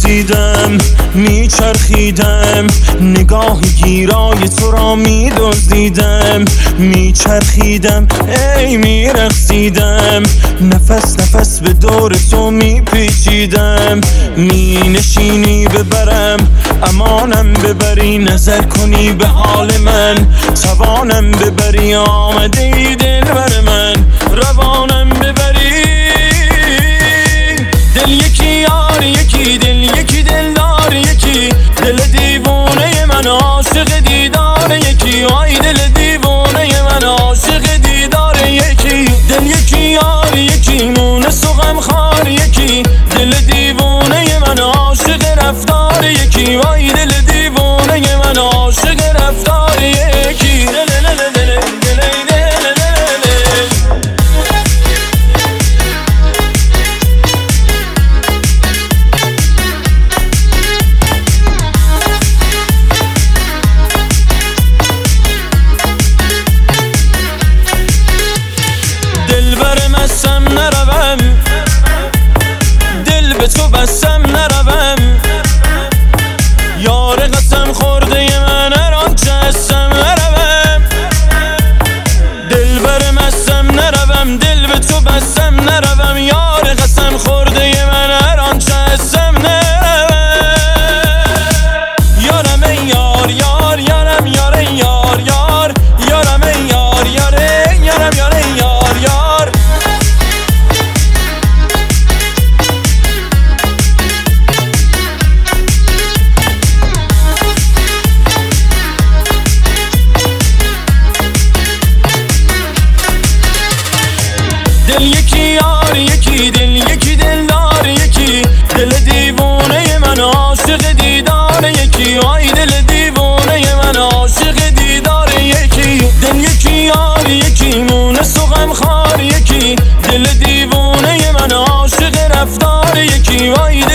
میپیچیدم میچرخیدم، نگاه گیرای تو را میدزدیدم، میچرخیدم ای میرقصیدم، نفس نفس به دور تو میپیچیدم، مینشینی ببرم امانم ببری، نظر کنی به حال من توانم ببری، آمده ای دل بر من روانم ببری، دل یکی یار یکی دل یکی دلدار یکی، دل دیوانه من عاشق دیدار یکی، آی دل دیوانه من عاشق دیدار یکی، دل یکی یار یکی مونس و غمخوار یکی، دل دیوانه من عاشق رفتار یکی، آی دل دیوانه من عاشق رفتار یکی. دل به تو بستم نروم، یار قسم خورده من هر آنچه هستم نروم، دل بر مستم نروم، دل به تو بستم نروم، یار قسم خورده من هر آنچه هستم نروم، یارم ای یار یار یارم یار ای یار یار یارم ای یار یار یارم یار ای یار یار، دل یکی یار یکی دل یکی دلدار یکی، دل دیوانه من عاشق دیدار یکی، آی دل دیوانه من عاشق دیدار یکی، دل یکی یار یکی مونس و غمخوار یکی، دل دیوانه من عاشق رفتار یکی، آی